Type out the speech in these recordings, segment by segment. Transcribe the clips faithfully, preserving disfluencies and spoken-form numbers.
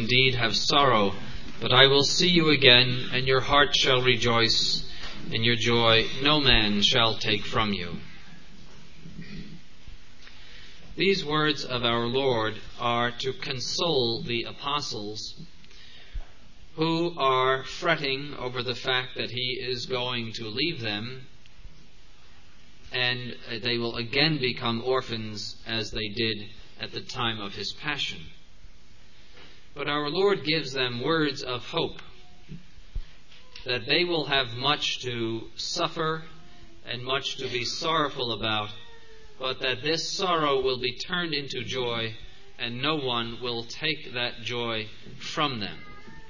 indeed have sorrow, but I will see you again, and your heart shall rejoice, and your joy no man shall take from you." These words of our Lord are to console the apostles who are fretting over the fact that he is going to leave them, and they will again become orphans as they did at the time of his passion. But our Lord gives them words of hope that they will have much to suffer and much to be sorrowful about, but that this sorrow will be turned into joy, and no one will take that joy from them.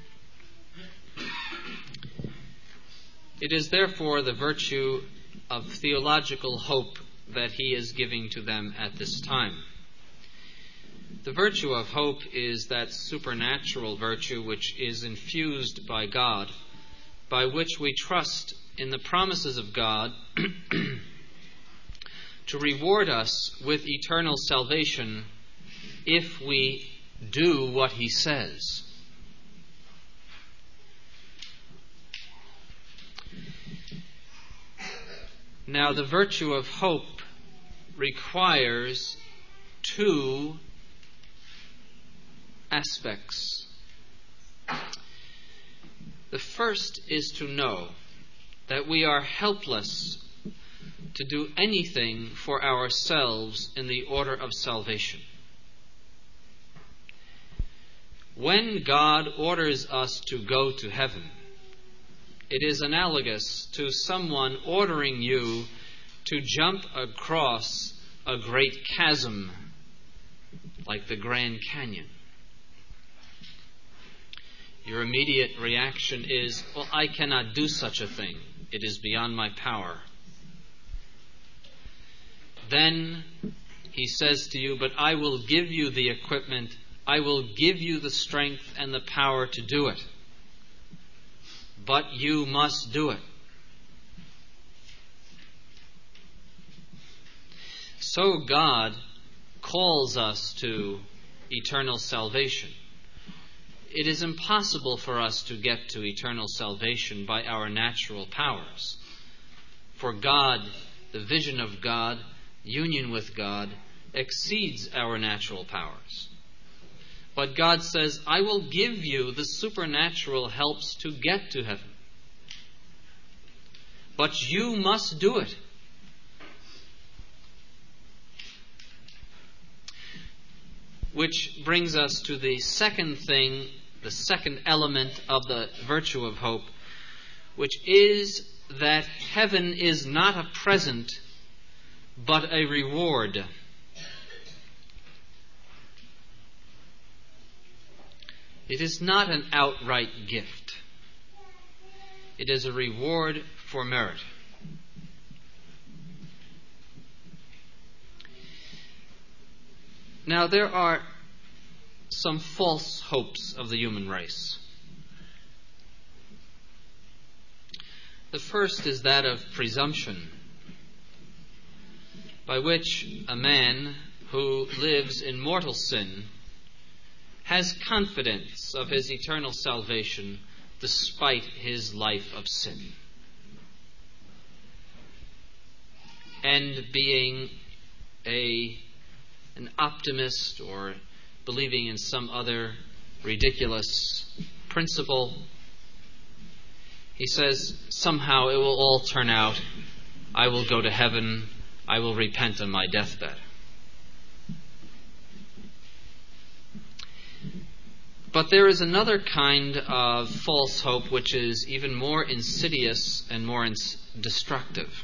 It is therefore the virtue of theological hope that he is giving to them at this time. The virtue of hope is that supernatural virtue which is infused by God, by which we trust in the promises of God to reward us with eternal salvation if we do what he says. Now, the virtue of hope requires two aspects. The first is to know that we are helpless to do anything for ourselves in the order of salvation. When God orders us to go to heaven, it is analogous to someone ordering you to jump across a great chasm like the Grand Canyon. Your immediate reaction is, "Well, I cannot do such a thing. It is beyond my power." Then he says to you, "But I will give you the equipment, I will give you the strength and the power to do it. But you must do it." So God calls us to eternal salvation. It is impossible for us to get to eternal salvation by our natural powers. For God, the vision of God, union with God, exceeds our natural powers. But God says, "I will give you the supernatural helps to get to heaven. But you must do it." Which brings us to the second thing, the second element of the virtue of hope, which is that heaven is not a present, but a reward. It is not an outright gift. It is a reward for merit. Now, there are some false hopes of the human race. The first is that of presumption, by which a man who lives in mortal sin has confidence of his eternal salvation despite his life of sin. And being a an optimist or believing in some other ridiculous principle, he says, somehow it will all turn out. I will go to heaven. I will repent on my deathbed. But there is another kind of false hope which is even more insidious and more ins- destructive.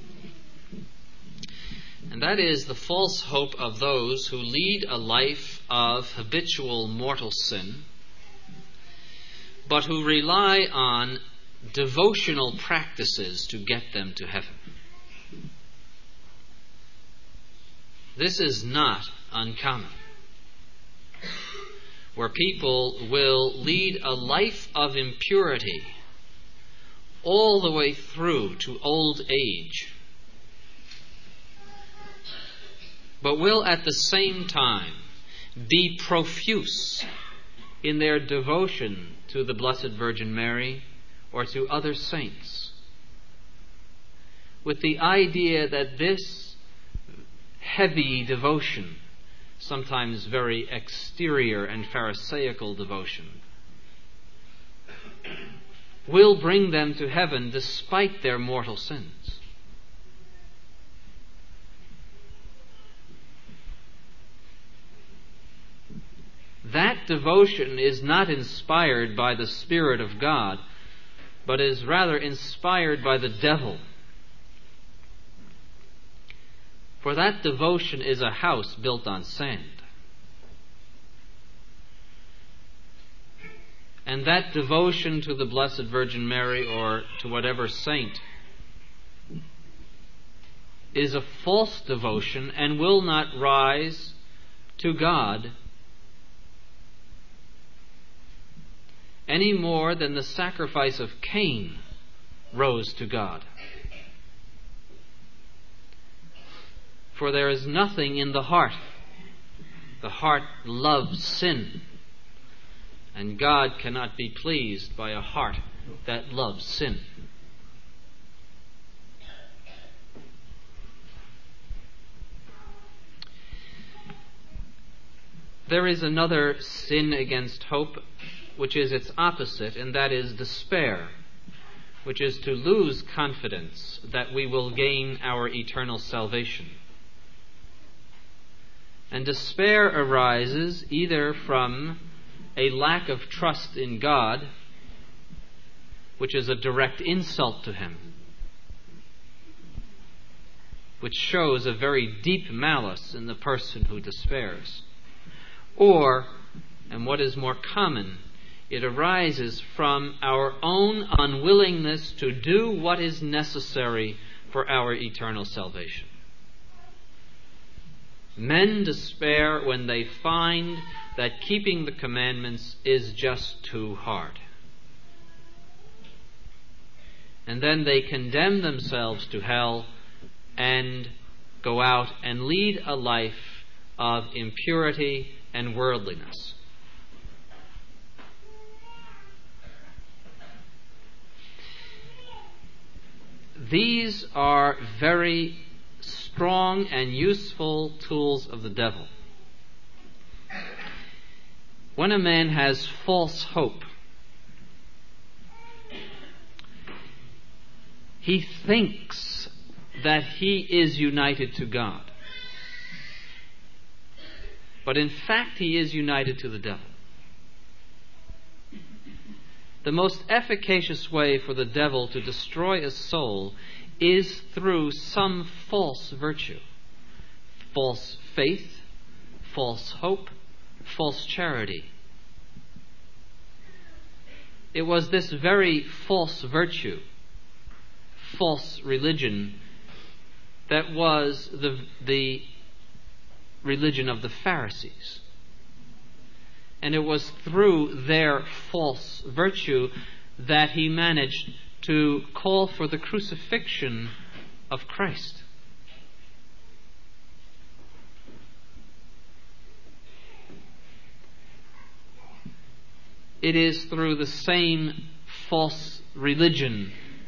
And that is the false hope of those who lead a life of habitual mortal sin, but who rely on devotional practices to get them to heaven. This is not uncommon, where people will lead a life of impurity all the way through to old age, but will at the same time be profuse in their devotion to the Blessed Virgin Mary or to other saints, with the idea that this heavy devotion, sometimes very exterior and pharisaical devotion, will bring them to heaven despite their mortal sins. That devotion is not inspired by the Spirit of God, but is rather inspired by the devil. For that devotion is a house built on sand. And that devotion to the Blessed Virgin Mary or to whatever saint is a false devotion and will not rise to God any more than the sacrifice of Cain rose to God. For there is nothing in the heart. The heart loves sin, and God cannot be pleased by a heart that loves sin. There is another sin against hope, which is its opposite, and that is despair, which is to lose confidence that we will gain our eternal salvation. And despair arises either from a lack of trust in God, which is a direct insult to Him, which shows a very deep malice in the person who despairs. Or, and what is more common, it arises from our own unwillingness to do what is necessary for our eternal salvation. Men despair when they find that keeping the commandments is just too hard. And then they condemn themselves to hell and go out and lead a life of impurity and worldliness. These are very strong and useful tools of the devil. When a man has false hope, he thinks that he is united to God. But in fact, he is united to the devil. The most efficacious way for the devil to destroy a soul is through some false virtue. False faith, false hope, false charity. It was this very false virtue, false religion, that was the, the religion of the Pharisees. And it was through their false virtue that he managed to call for the crucifixion of Christ. It is through the same false religion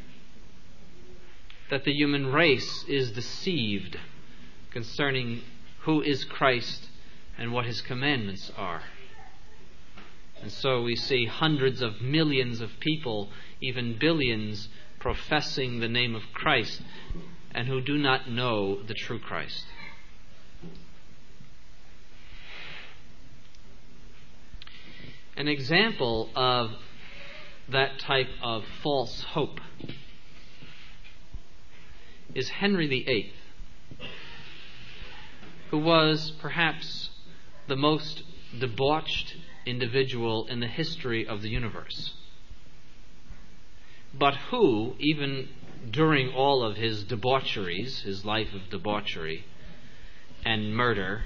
that the human race is deceived concerning who is Christ and what His commandments are. And so we see hundreds of millions of people, even billions, professing the name of Christ and who do not know the true Christ. An example of that type of false hope is Henry the Eighth, who was perhaps the most debauched individual in the history of the universe, but who, even during all of his debaucheries, his life of debauchery and murder,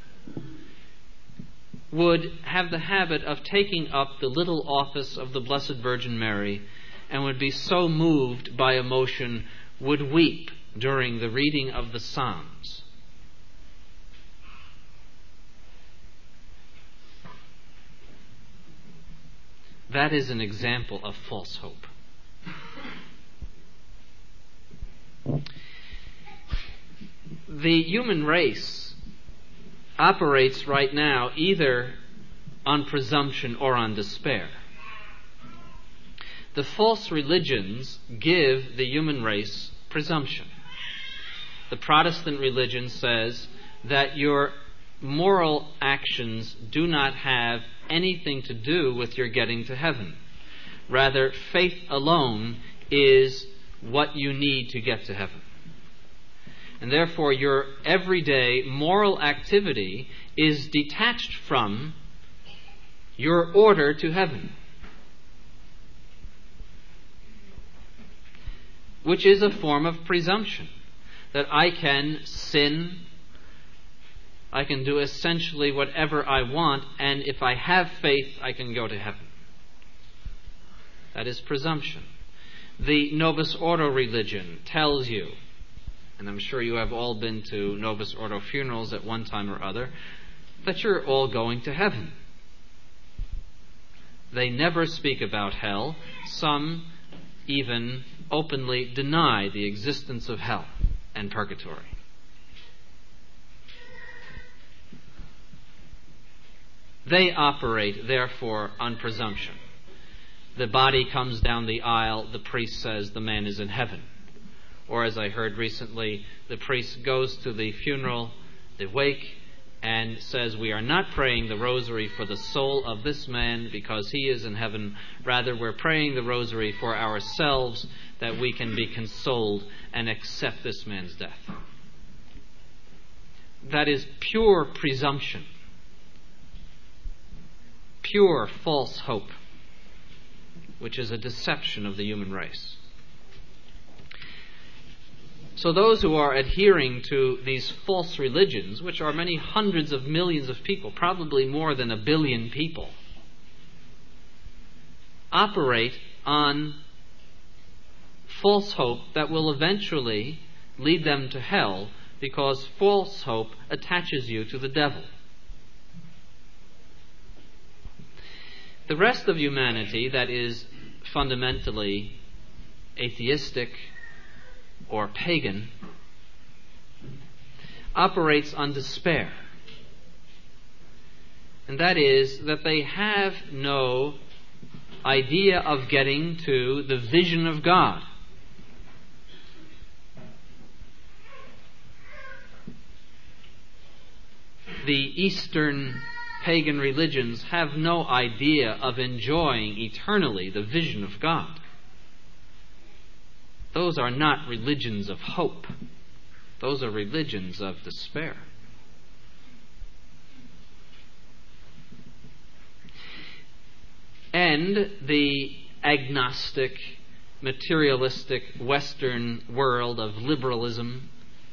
would have the habit of taking up the little office of the Blessed Virgin Mary and would be so moved by emotion, would weep during the reading of the Psalms. That is an example of false hope. The human race operates right now either on presumption or on despair. The false religions give the human race presumption. The Protestant religion says that your moral actions do not have anything to do with your getting to heaven. Rather, faith alone is what you need to get to heaven. And therefore, your everyday moral activity is detached from your order to heaven, which is a form of presumption, that I can sin, I can do essentially whatever I want, and if I have faith, I can go to heaven. That is presumption. The Novus Ordo religion tells you, and I'm sure you have all been to Novus Ordo funerals at one time or other, that you're all going to heaven. They never speak about hell. Some even openly deny the existence of hell and purgatory. They operate, therefore, on presumption. The body comes down the aisle, the priest says the man is in heaven. Or, as I heard recently, the priest goes to the funeral, the wake, and says, we are not praying the rosary for the soul of this man because he is in heaven. Rather, we're praying the rosary for ourselves that we can be consoled and accept this man's death. That is pure presumption, pure false hope, which is a deception of the human race. So those who are adhering to these false religions, which are many hundreds of millions of people, probably more than a billion people, operate on false hope that will eventually lead them to hell, because false hope attaches you to the devil. The rest of humanity that is fundamentally atheistic or pagan operates on despair. And that is that they have no idea of getting to the vision of God. The Eastern pagan religions have no idea of enjoying eternally the vision of God. Those are not religions of hope. Those are religions of despair. And the agnostic, materialistic Western world of liberalism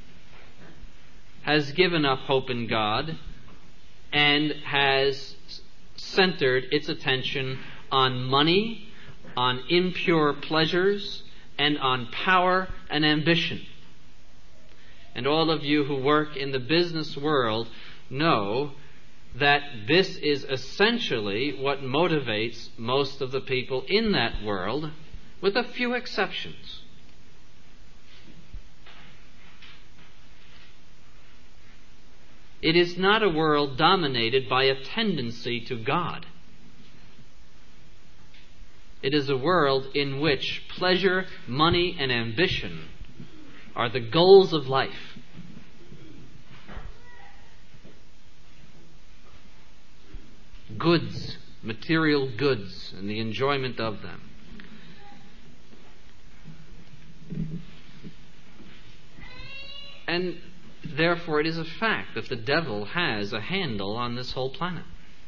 has given up hope in God and has centered its attention on money, on impure pleasures, and on power and ambition. And all of you who work in the business world know that this is essentially what motivates most of the people in that world, with a few exceptions. It is not a world dominated by a tendency to God. It is a world in which pleasure, money, and ambition are the goals of life. Goods, material goods, and the enjoyment of them. And therefore it is a fact that the devil has a handle on this whole planet,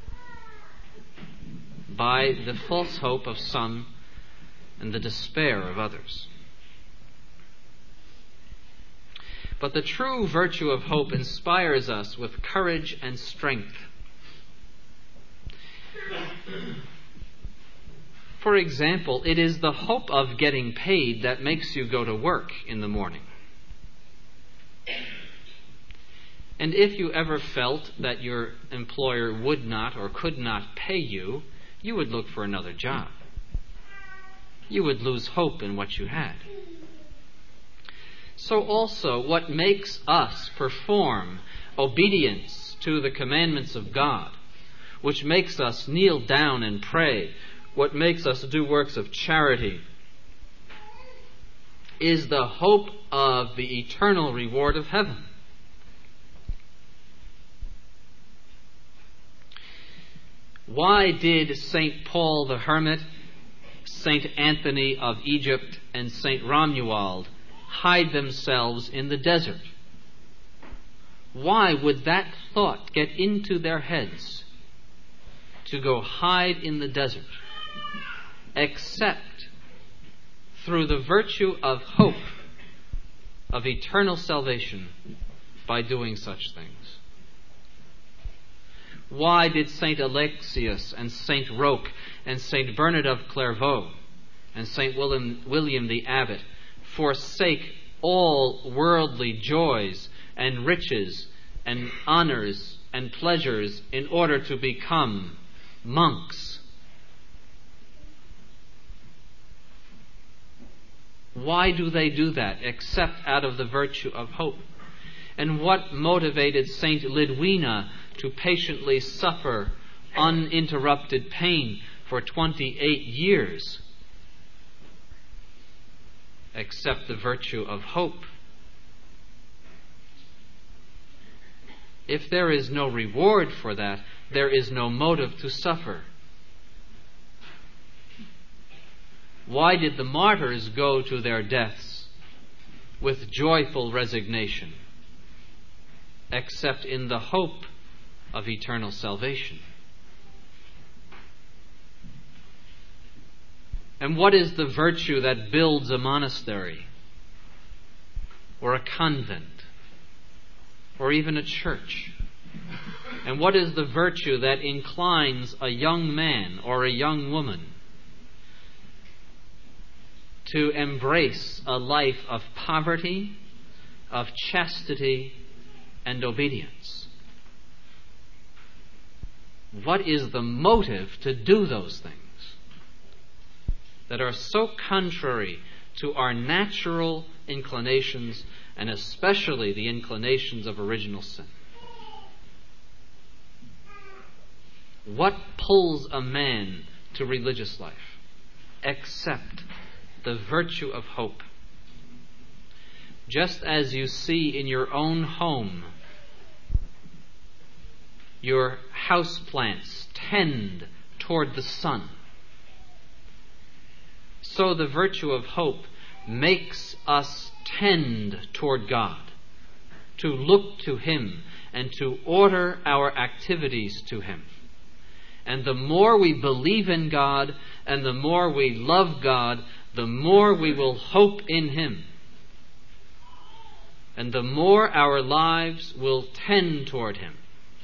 by the false hope of some and the despair of others. But the true virtue of hope inspires us with courage and strength. For example, it is the hope of getting paid that makes you go to work in the morning. And if you ever felt that your employer would not or could not pay you, you would look for another job. You would lose hope in what you had. So also, what makes us perform obedience to the commandments of God, which makes us kneel down and pray, what makes us do works of charity, is the hope of the eternal reward of heaven. Why did Saint Paul the Hermit, Saint Anthony of Egypt, and Saint Romuald hide themselves in the desert? Why would that thought get into their heads to go hide in the desert, except through the virtue of hope of eternal salvation by doing such things? Why did Saint Alexius and Saint Roque and Saint Bernard of Clairvaux and Saint William, William the Abbot forsake all worldly joys and riches and honors and pleasures in order to become monks? Why do they do that except out of the virtue of hope? And what motivated Saint Lidwina to patiently suffer uninterrupted pain for twenty-eight years except the virtue of hope? If there is no reward for that, there is no motive to suffer. Why did the martyrs go to their deaths with joyful resignation, except in the hope of eternal salvation? And what is the virtue that builds a monastery, or a convent, or even a church? And what is the virtue that inclines a young man or a young woman to embrace a life of poverty, of chastity, and obedience? What is the motive to do those things that are so contrary to our natural inclinations, and especially the inclinations of original sin? What pulls a man to religious life except the virtue of hope? Just as you see in your own home your houseplants tend toward the sun, so the virtue of hope makes us tend toward God, to look to Him and to order our activities to Him. And the more we believe in God and the more we love God, the more we will hope in Him. And the more our lives will tend toward Him.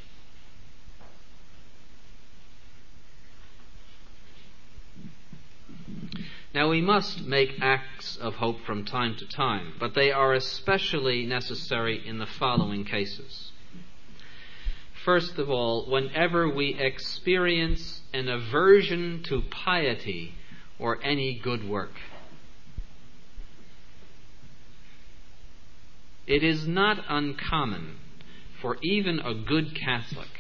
Now, we must make acts of hope from time to time, but they are especially necessary in the following cases. First of all, whenever we experience an aversion to piety or any good work. It is not uncommon for even a good Catholic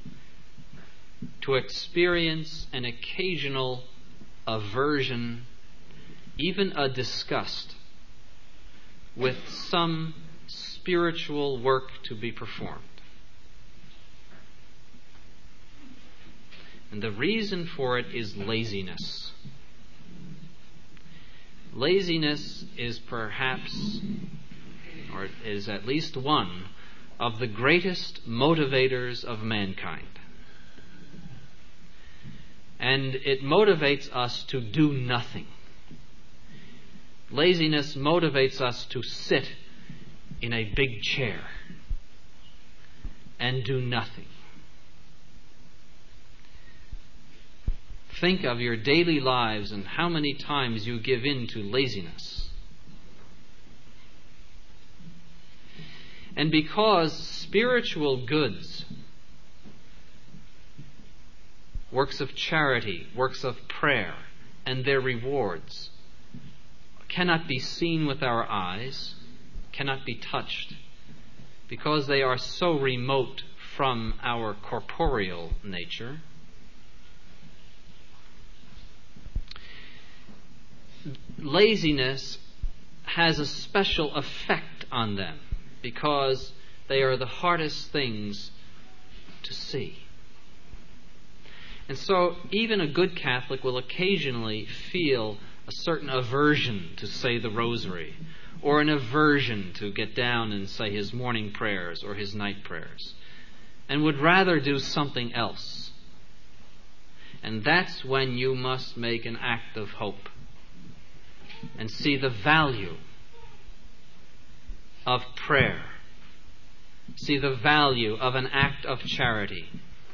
to experience an occasional aversion, even a disgust, with some spiritual work to be performed. And the reason for it is laziness. Laziness is perhaps, or is at least one, of the greatest motivators of mankind. And it motivates us to do nothing. Laziness motivates us to sit in a big chair and do nothing. Think of your daily lives and how many times you give in to laziness. And because spiritual goods works of charity, works of prayer, and their rewards cannot be seen with our eyes, cannot be touched, because they are so remote from our corporeal nature. Laziness has a special effect on them because they are the hardest things to see. And so even a good Catholic will occasionally feel a certain aversion to say the rosary, or an aversion to get down and say his morning prayers or his night prayers, and would rather do something else. And that's when you must make an act of hope and see the value of prayer, see the value of an act of charity.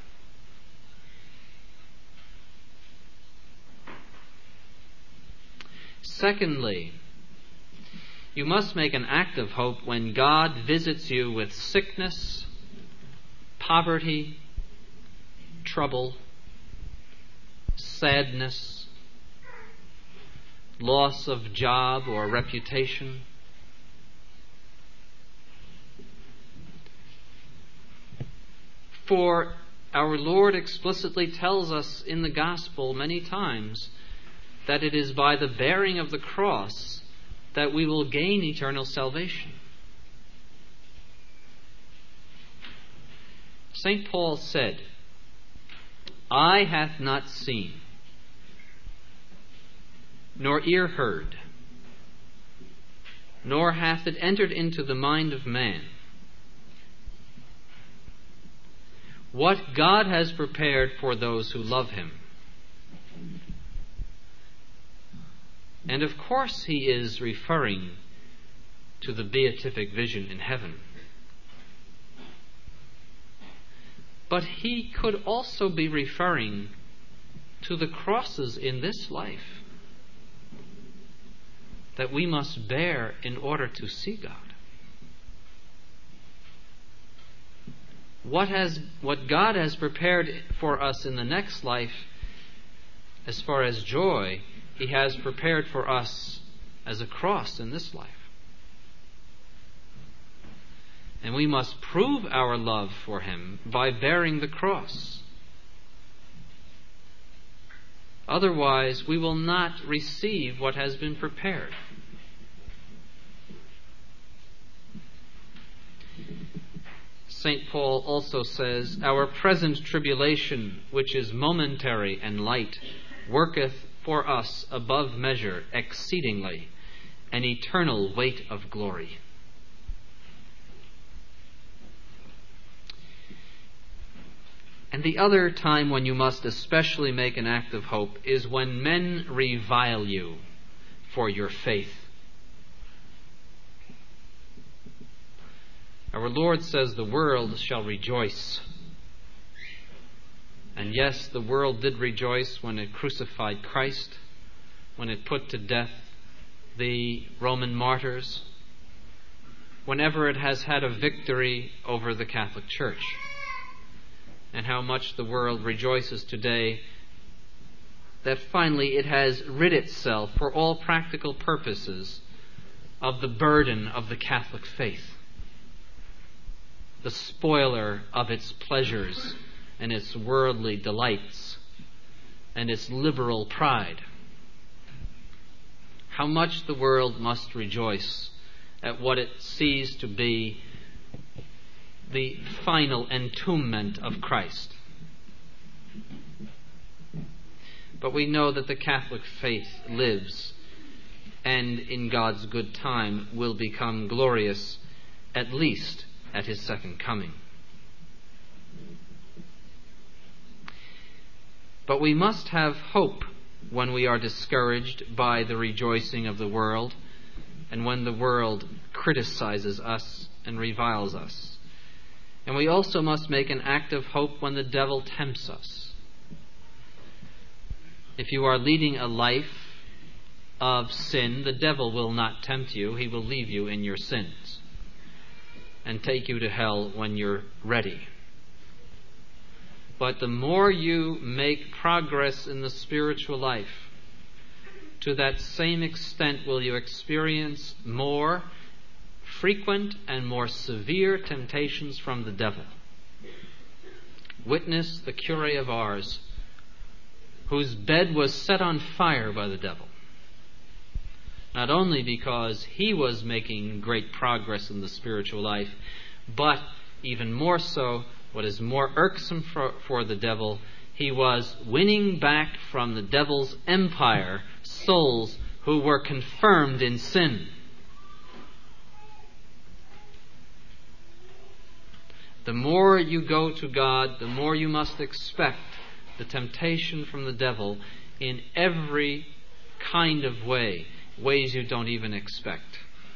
Secondly, you must make an act of hope when God visits you with sickness, poverty, trouble, sadness, loss of job or reputation. For our Lord explicitly tells us in the gospel many times that it is by the bearing of the cross that we will gain eternal salvation. Saint Paul said, "Eye hath not seen, nor ear heard, nor hath it entered into the mind of man, what God has prepared for those who love Him." And of course he is referring to the beatific vision in heaven. But he could also be referring to the crosses in this life that we must bear in order to see God. What has what God has prepared for us in the next life, as far as joy, He has prepared for us as a cross in this life. And we must prove our love for Him by bearing the cross. Otherwise, we will not receive what has been prepared. Saint Paul also says, "Our present tribulation, which is momentary and light, worketh for us above measure exceedingly an eternal weight of glory." And the other time when you must especially make an act of hope is when men revile you for your faith. Our Lord says the world shall rejoice. And yes, the world did rejoice when it crucified Christ, when it put to death the Roman martyrs, whenever it has had a victory over the Catholic Church. And how much the world rejoices today that finally it has rid itself, for all practical purposes, of the burden of the Catholic faith, the spoiler of its pleasures and its worldly delights and its liberal pride. How much the world must rejoice at what it sees to be the final entombment of Christ. But we know that the Catholic faith lives and in God's good time will become glorious, at least at His second coming. But we must have hope when we are discouraged by the rejoicing of the world and when the world criticizes us and reviles us. And we also must make an act of hope when the devil tempts us. If you are leading a life of sin, the devil will not tempt you. He will leave you in your sins and take you to hell when you're ready. But the more you make progress in the spiritual life, to that same extent will you experience more frequent and more severe temptations from the devil. Witness the curé of Ars, whose bed was set on fire by the devil. Not only because he was making great progress in the spiritual life, but even more so, what is more irksome for, for the devil, he was winning back from the devil's empire souls who were confirmed in sin. The more you go to God, the more you must expect the temptation from the devil in every kind of way, ways you don't even expect.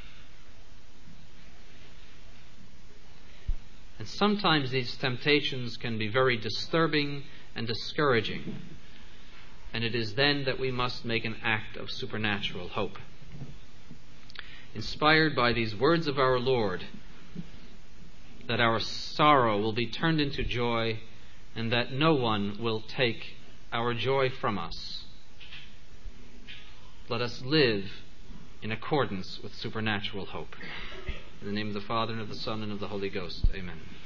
And sometimes these temptations can be very disturbing and discouraging. And it is then that we must make an act of supernatural hope. Inspired by these words of our Lord, that our sorrow will be turned into joy, and that no one will take our joy from us. Let us live in accordance with supernatural hope. In the name of the Father, and of the Son, and of the Holy Ghost. Amen.